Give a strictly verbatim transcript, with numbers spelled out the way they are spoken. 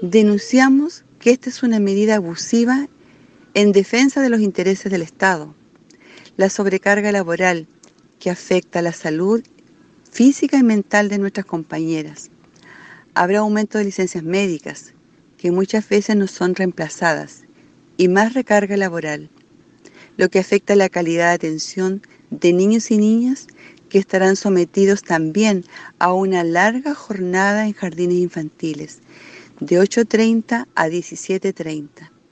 Denunciamos que esta es una medida abusiva en defensa de los intereses del Estado. La sobrecarga laboral que afecta a la salud física y mental de nuestras compañeras. Habrá aumento de licencias médicas, que muchas veces no son reemplazadas, y más recarga laboral, lo que afecta a la calidad de atención de niños y niñas que estarán sometidos también a una larga jornada en jardines infantiles, de ocho treinta a diecisiete treinta.